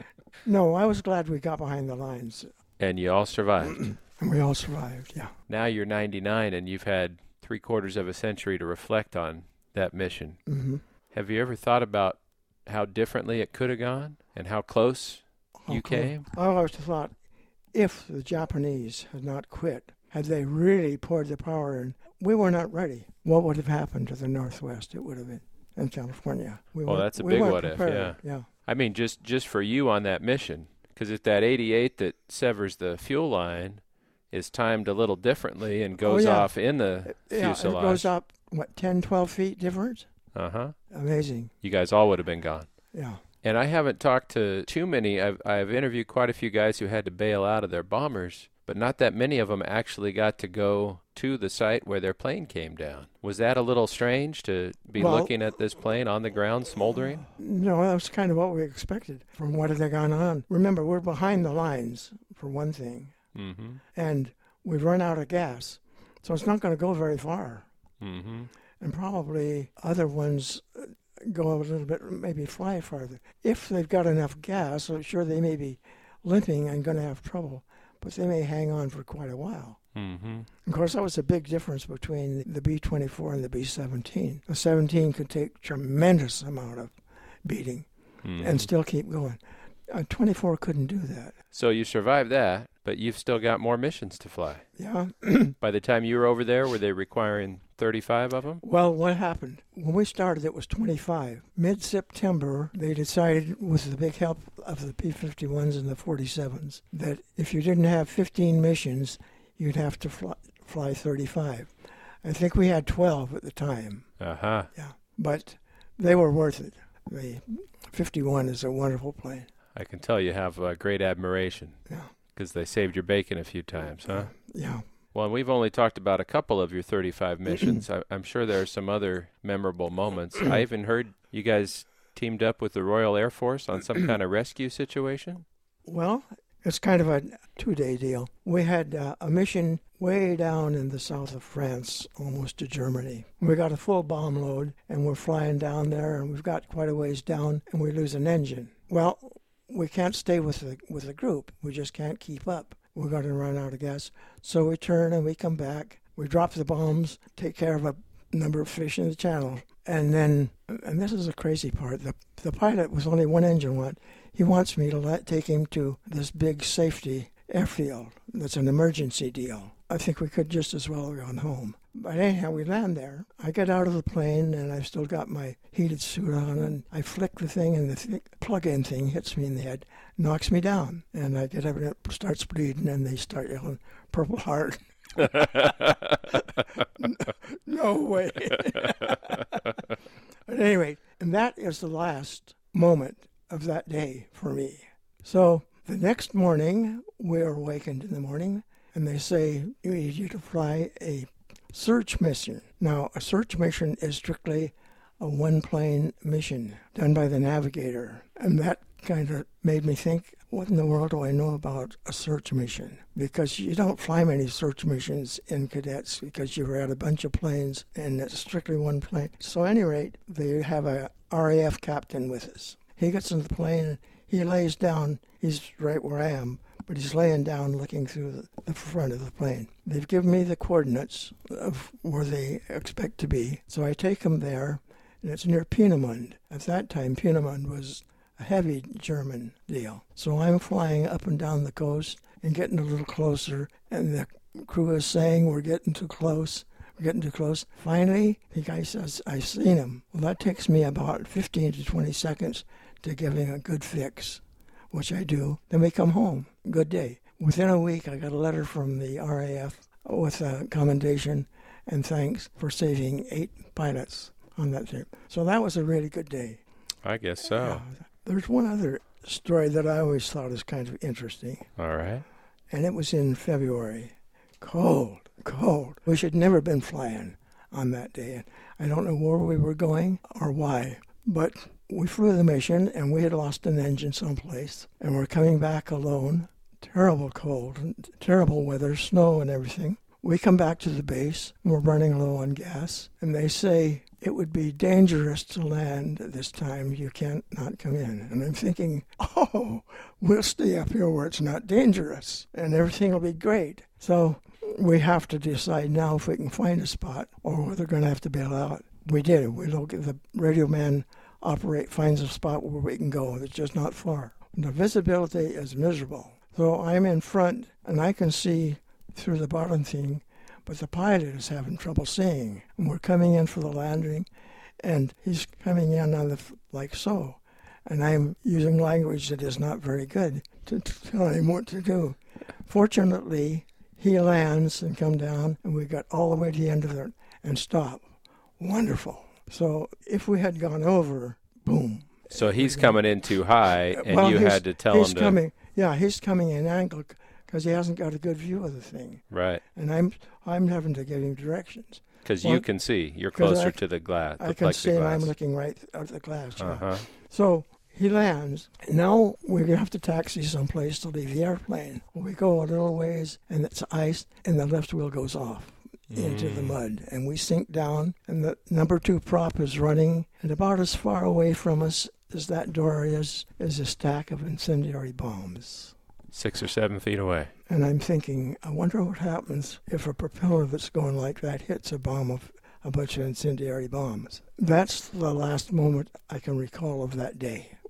No, I was glad we got behind the lines. And you all survived. And we all survived, yeah. Now you're ninety-nine, and you've had three quarters of a century to reflect on that mission. Mm-hmm. Have you ever thought about how differently it could have gone and how close how you cool. came? I always thought, if the Japanese had not quit, had they really poured the power in, we were not ready. What would have happened to the Northwest? It would have been in California. We well, that's a big what if, yeah. yeah. I mean, just, just for you on that mission, because if that eighty-eight that severs the fuel line is timed a little differently and goes oh, yeah. off in the yeah, fuselage. It goes up, what, ten, twelve feet difference? Uh-huh. Amazing. You guys all would have been gone. Yeah. And I haven't talked to too many. I've, I've interviewed quite a few guys who had to bail out of their bombers, but not that many of them actually got to go to the site where their plane came down. Was that a little strange to be well, looking at this plane on the ground smoldering? No, that was kind of what we expected from what had gone on. Remember, we're behind the lines, for one thing. Mm-hmm. And we've run out of gas, so it's not going to go very far. Mm-hmm. And probably other ones go a little bit, maybe fly farther. If they've got enough gas, I'm sure they may be limping and going to have trouble, but they may hang on for quite a while. Mm-hmm. Of course, that was a big difference between the B twenty-four and the B seventeen. The seventeen could take tremendous amount of beating, mm-hmm. and still keep going. Uh, twenty-four couldn't do that. So you survived that, but you've still got more missions to fly. Yeah. By the time you were over there, were they requiring thirty-five of them? Well, what happened? When we started, it was twenty-five. Mid-September, they decided, with the big help of the P fifty-ones and the forty-sevens, that if you didn't have fifteen missions, you'd have to fly, fly thirty-five. I think we had twelve at the time. Uh-huh. Yeah. But they were worth it. The fifty-one is a wonderful plane. I can tell you have uh, great admiration. Yeah. Because they saved your bacon a few times, huh? Yeah. Well, we've only talked about a couple of your thirty-five missions. I, I'm sure there are some other memorable moments. I even heard you guys teamed up with the Royal Air Force on some kind of rescue situation. Well, it's kind of a two-day deal. We had uh, a mission way down in the south of France, almost to Germany. We got a full bomb load, and we're flying down there, and we've got quite a ways down, and we lose an engine. Well, we can't stay with the with the group. We just can't keep up. We're going to run out of gas. So we turn and we come back. We drop the bombs, take care of a number of fish in the channel. And then, and this is the crazy part, the the pilot was only one engine want. He wants me to let, take him to this big safety airfield that's an emergency deal. I think we could just as well have gone home. But anyhow, we land there. I get out of the plane, and I've still got my heated suit on, and I flick the thing, and the th- plug-in thing hits me in the head, knocks me down. And I get up, and it starts bleeding, and they start yelling, "Purple Heart." No way. At any rate, and that is the last moment of that day for me. So the next morning, we're awakened in the morning, and they say, "You need you to fly a search mission." Now, a search mission is strictly a one-plane mission done by the navigator. And that kind of made me think, what in the world do I know about a search mission? Because you don't fly many search missions in cadets because you're at a bunch of planes and it's strictly one plane. So at any rate, they have a R A F captain with us. He gets in the plane, he lays down, he's right where I am, but he's laying down looking through the, the front of the plane. They've given me the coordinates of where they expect to be. So I take them there, and it's near Peenemünde. At that time, Peenemünde was a heavy German deal. So I'm flying up and down the coast and getting a little closer, and the crew is saying, "We're getting too close. We're getting too close." Finally, the guy says, "I've seen him." Well, that takes me about fifteen to twenty seconds to give him a good fix, which I do. Then we come home. Good day. Within a week, I got a letter from the R A F with a commendation and thanks for saving eight pilots on that trip. So that was a really good day. I guess so. Yeah. There's one other story that I always thought was kind of interesting. All right. And it was in February. Cold, cold. We should never have been flying on that day. I don't know where we were going or why, but we flew the mission, and we had lost an engine someplace, and we're coming back alone. Terrible cold, terrible weather, snow and everything. We come back to the base, and we're running low on gas, and they say, "It would be dangerous to land at this time. You can't not come in." And I'm thinking, oh, we'll stay up here where it's not dangerous, and everything will be great. So we have to decide now if we can find a spot or whether we're going to have to bail out. We did. We look at the radio man operate, finds a spot where we can go. It's just not far. The visibility is miserable. So I'm in front, and I can see through the bottom thing, but the pilot is having trouble seeing. And we're coming in for the landing, and he's coming in on the like so. And I'm using language that is not very good to, to tell him what to do. Fortunately, he lands and come down, and we got all the way to the end of it and stop. Wonderful. So if we had gone over, boom. So he's coming in too high, and well, you had to tell he's him to... Coming, yeah, he's coming in angle because he hasn't got a good view of the thing. Right. And I'm I'm having to give him directions. Because well, you can see. You're closer I, to the glass. I can see, and I'm looking right at the glass. Uh-huh. Yeah. So he lands. Now we have to taxi someplace to leave the airplane. We go a little ways, and it's ice, and the left wheel goes off mm. into the mud. And we sink down, and the number two prop is running, and about as far away from us as that door is, is a stack of incendiary bombs. Six or seven feet away. And I'm thinking, I wonder what happens if a propeller that's going like that hits a bomb of a bunch of incendiary bombs. That's the last moment I can recall of that day,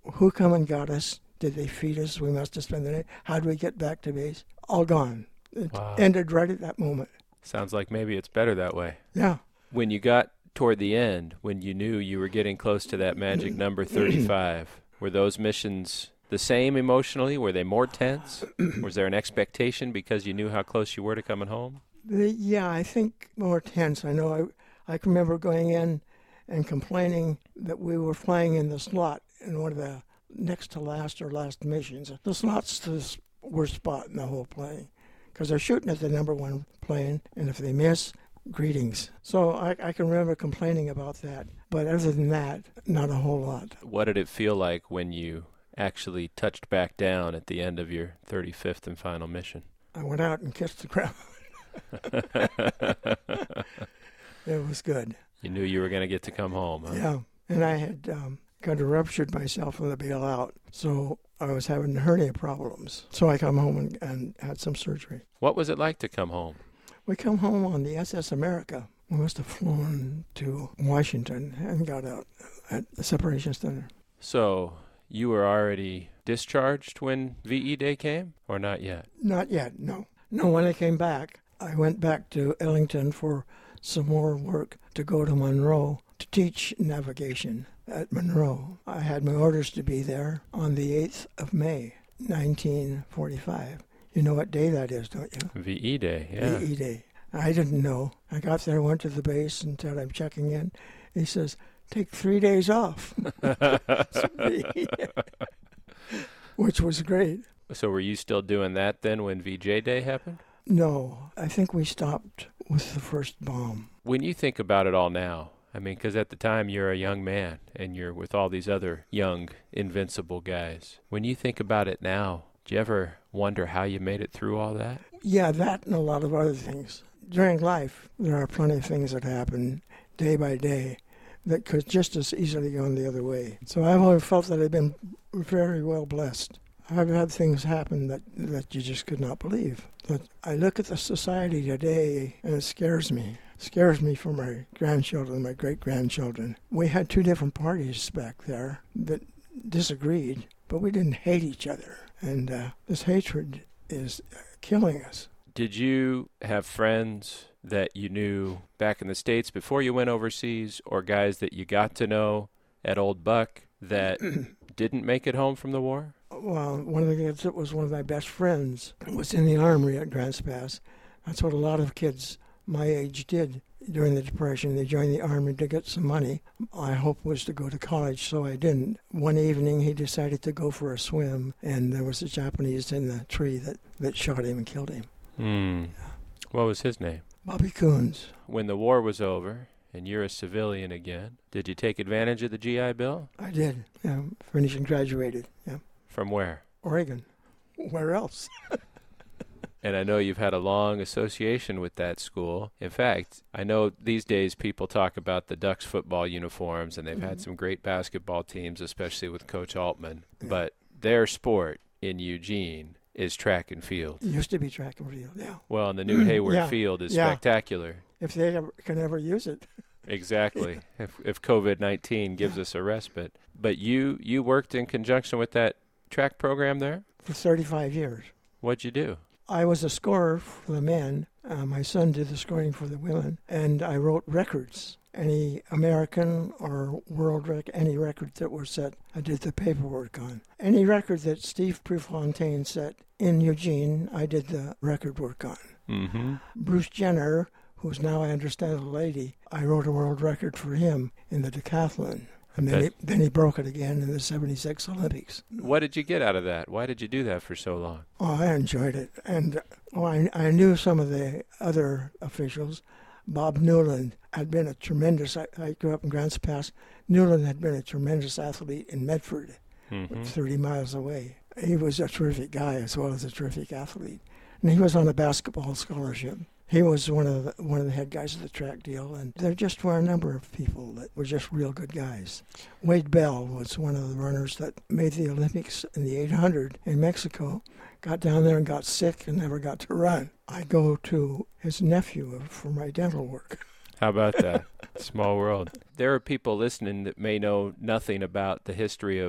who come and got us? Did they feed us? We must have spent the night. How do we get back to base? All gone. It Wow. ended right at that moment. Sounds like maybe it's better that way. Yeah. When you got toward the end, when you knew you were getting close to that magic number thirty-five, were those missions the same emotionally? Were they more tense? Was there an expectation because you knew how close you were to coming home? The, yeah, I think more tense. I know I, I can remember going in and complaining that we were flying in the slot in one of the next to last or last missions. The slot's the worst spot in the whole plane because they're shooting at the number one plane, and if they miss, greetings. So I, I can remember complaining about that. But other than that, not a whole lot. What did it feel like when you actually touched back down at the end of your thirty-fifth and final mission? I went out and kissed the ground. It was good. You knew you were going to get to come home, huh? Yeah, and I had um, kind of ruptured myself on the bailout, so I was having hernia problems. So I come home and, and had some surgery. What was it like to come home? We come home on the S S America. We must have flown to Washington and got out at the separation center. So you were already discharged when V E Day came, or not yet? Not yet, no. No, when I came back, I went back to Ellington for some more work to go to Monroe to teach navigation at Monroe. I had my orders to be there on the eighth of May, nineteen forty-five. You know what day that is, don't you? V E Day, yeah. V E Day. I didn't know. I got there, went to the base, and said, I'm checking in. He says, take three days off. Which was great. So were you still doing that then when V J Day happened? No, I think we stopped with the first bomb. When you think about it all now, I mean, because at the time you're a young man and you're with all these other young, invincible guys. When you think about it now, do you ever wonder how you made it through all that? Yeah, that and a lot of other things. During life, there are plenty of things that happen day by day that could just as easily go the other way. So I've always felt that I've been very well blessed. I've had things happen that, that you just could not believe. But I look at the society today and it scares me. It scares me for my grandchildren, my great-grandchildren. We had two different parties back there that disagreed, but we didn't hate each other. And uh, this hatred is killing us. Did you have friends that you knew back in the States before you went overseas, or guys that you got to know at Old Buck that didn't make it home from the war? Well, one of the kids that was one of my best friends was in the armory at Grants Pass. That's what a lot of kids my age did during the Depression. They joined the army to get some money. My hope was to go to college, so I didn't. One evening, he decided to go for a swim, and there was a Japanese in the tree that, that shot him and killed him. Hmm. What was his name? Bobby Coons. When the war was over and you're a civilian again, did you take advantage of the G I Bill? I did. Yeah, finished and graduated. Yeah. From where? Oregon. Where else? And I know you've had a long association with that school. In fact, I know these days people talk about the Ducks football uniforms, and they've mm-hmm. had some great basketball teams, especially with Coach Altman. Yeah. But their sport in Eugene is track and field. It used to be track and field, yeah. Well, and the new Hayward yeah. Field is yeah. spectacular. If they ever, can ever use it. Exactly. if if COVID nineteen gives yeah. us a respite. But you, you worked in conjunction with that track program there? For thirty-five years. What'd you do? I was a scorer for the men. Uh, my son did the scoring for the women. And I wrote records. Any American or world record, any record that was set, I did the paperwork on. Any record that Steve Prefontaine set in Eugene, I did the record work on. Mm-hmm. Bruce Jenner, who's now, I understand, a lady, I wrote a world record for him in the decathlon. And then he, then he broke it again in the seventy-six Olympics. What did you get out of that? Why did you do that for so long? Oh, I enjoyed it. And oh, I, I knew some of the other officials. Bob Newland had been a tremendous, I, I grew up in Grants Pass. Newland had been a tremendous athlete in Medford, mm-hmm. thirty miles away. He was a terrific guy as well as a terrific athlete. And he was on a basketball scholarship. He was one of the, one of the head guys of the track deal, and there just were a number of people that were just real good guys. Wade Bell was one of the runners that made the Olympics in the eight hundred in Mexico, got down there and got sick and never got to run. I go to his nephew for my dental work. How about that? Small world. There are people listening that may know nothing about the history of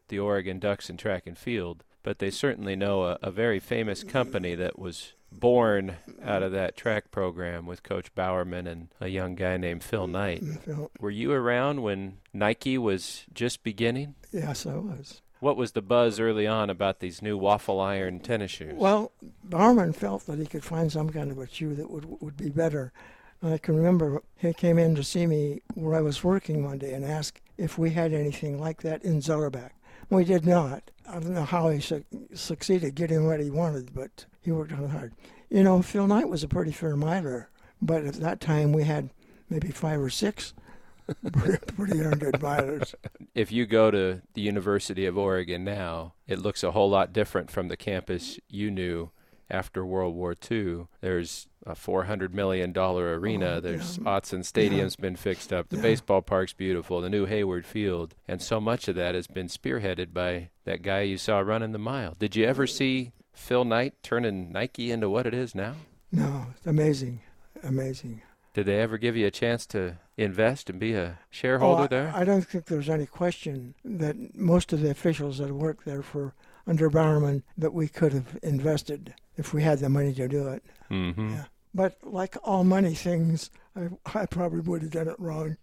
the Oregon Ducks in track and field, but they certainly know a, a very famous company that was born out of that track program with Coach Bowerman and a young guy named Phil Knight. Phil. Were you around when Nike was just beginning? Yes, I was. What was the buzz early on about these new waffle iron tennis shoes? Well, Bowerman felt that he could find some kind of a shoe that would would be better. And I can remember he came in to see me where I was working one day and asked if we had anything like that in Zellerbach. We did not. I don't know how he su- succeeded getting what he wanted, but he worked on it hard. You know, Phil Knight was a pretty fair miler, but at that time we had maybe five or six pretty, pretty darn good milers. If you go to the University of Oregon now, it looks a whole lot different from the campus you knew after World War Two. There's a four hundred million dollars arena. Oh, There's yeah. Autzen Stadium's Yeah. been fixed up. The Yeah. baseball park's beautiful. The new Hayward Field. And so much of that has been spearheaded by that guy you saw running the mile. Did you ever see Phil Knight turning Nike into what it is now? No, it's amazing, amazing. Did they ever give you a chance to invest and be a shareholder Oh, I, there? I don't think there's any question that most of the officials that worked there for under Bowerman that we could have invested if we had the money to do it. Mm-hmm. Yeah. But like all money things, I, I probably would have done it wrong.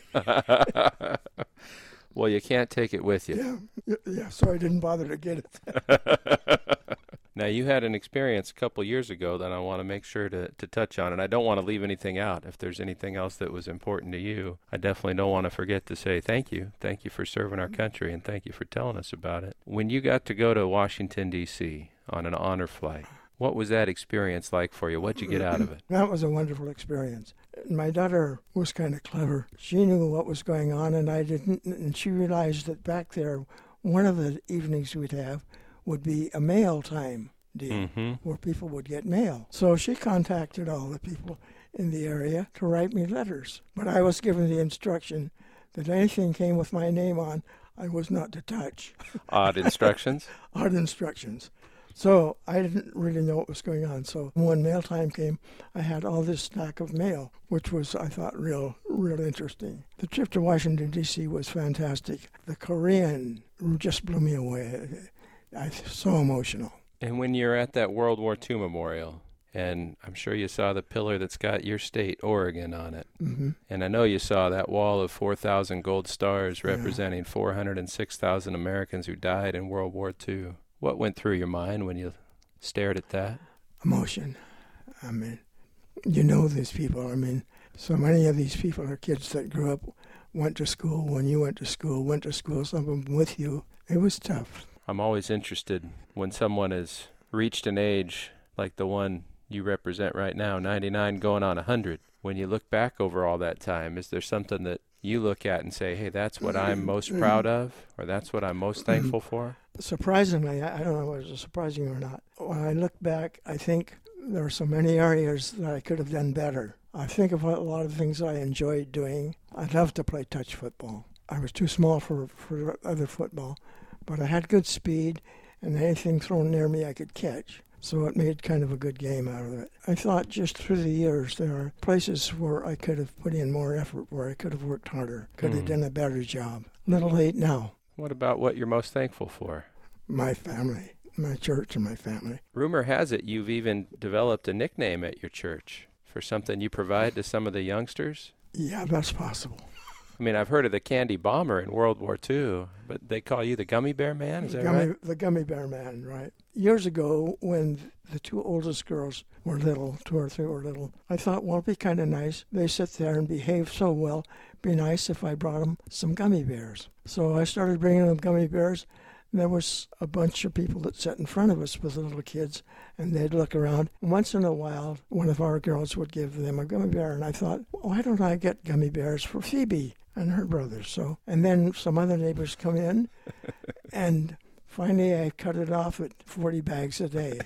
Well, you can't take it with you. Yeah, y- yeah. So I didn't bother to get it. Now, you had an experience a couple years ago that I want to make sure to, to touch on, and I don't want to leave anything out. If there's anything else that was important to you, I definitely don't want to forget to say thank you. Thank you for serving our country, and thank you for telling us about it. When you got to go to Washington, D C on an honor flight, what was that experience like for you? What'd you get out of it? That was a wonderful experience. My daughter was kind of clever. She knew what was going on, and I didn't. And she realized that back there, one of the evenings we'd have would be a mail time deal Mm-hmm. where people would get mail. So she contacted all the people in the area to write me letters. But I was given the instruction that anything came with my name on, I was not to touch. Odd instructions? Odd instructions. So I didn't really know what was going on. So when mail time came, I had all this stack of mail, which was, I thought, real, real interesting. The trip to Washington, D C was fantastic. The Korean just blew me away. I so emotional. And when you're at that World War Two memorial, and I'm sure you saw the pillar that's got your state, Oregon, on it. Mm-hmm. And I know you saw that wall of four thousand gold stars Yeah. representing four hundred six thousand Americans who died in World War Two. What went through your mind when you stared at that? Emotion. I mean, you know these people. I mean, so many of these people are kids that grew up, went to school when you went to school, went to school, some of them with you. It was tough. I'm always interested when someone has reached an age like the one you represent right now, ninety-nine going on one hundred. When you look back over all that time, is there something that you look at and say, hey, that's what I'm most proud of, or that's what I'm most thankful for? Surprisingly, I I don't know whether it was surprising or not. When I look back, I think there are so many areas that I could have done better. I think of a lot of things I enjoyed doing. I'd love to play touch football. I was too small for, for other football, but I had good speed, and anything thrown near me I could catch. So it made kind of a good game out of it. I thought just through the years there are places where I could have put in more effort, where I could have worked harder, could have Mm. done a better job. Little late now. What about what you're most thankful for? My family, my church and my family. Rumor has it you've even developed a nickname at your church for something you provide to some of the youngsters. Yeah, that's possible. I mean, I've heard of the Candy Bomber in World War Two, but they call you the Gummy Bear Man, is the that gummy, right? The gummy bear man, right. Years ago, when the two oldest girls were little, two or three were little, I thought, well, it'd be kind of nice. They sit there and behave so well. It'd be nice if I brought them some gummy bears. So I started bringing them gummy bears. And there was a bunch of people that sat in front of us with the little kids, and they'd look around. Once in a while, one of our girls would give them a gummy bear, and I thought, why don't I get gummy bears for Phoebe and her brothers? So, and then some other neighbors come in, and finally I cut it off at forty bags a day.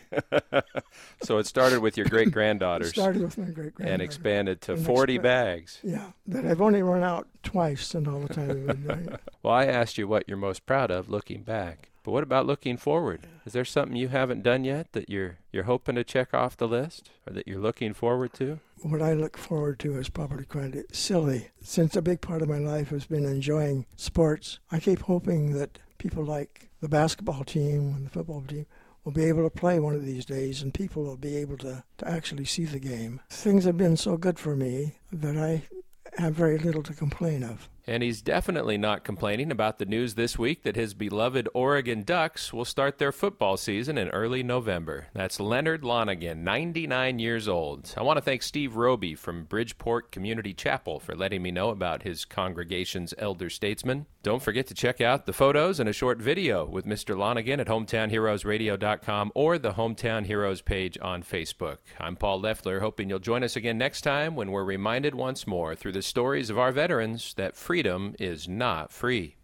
So it started with your great It granddaughters started with my great-granddaughter. and expanded to And forty expa- bags. Yeah, that I've only run out twice in all the time I've been doing it. Well, I asked you what you're most proud of looking back. But what about looking forward? Is there something you haven't done yet that you're you're hoping to check off the list or that you're looking forward to? What I look forward to is probably quite silly. Since a big part of my life has been enjoying sports, I keep hoping that people like the basketball team and the football team will be able to play one of these days, and people will be able to, to actually see the game. Things have been so good for me that I have very little to complain of. And he's definitely not complaining about the news this week that his beloved Oregon Ducks will start their football season in early November. That's Leonard Lonergan, ninety-nine years old. I want to thank Steve Roby from Bridgeport Community Chapel for letting me know about his congregation's elder statesman. Don't forget to check out the photos and a short video with Mister Lonergan at hometown heroes radio dot com or the Hometown Heroes page on Facebook. I'm Paul Leffler, hoping you'll join us again next time when we're reminded once more through the stories of our veterans that freedom is not free.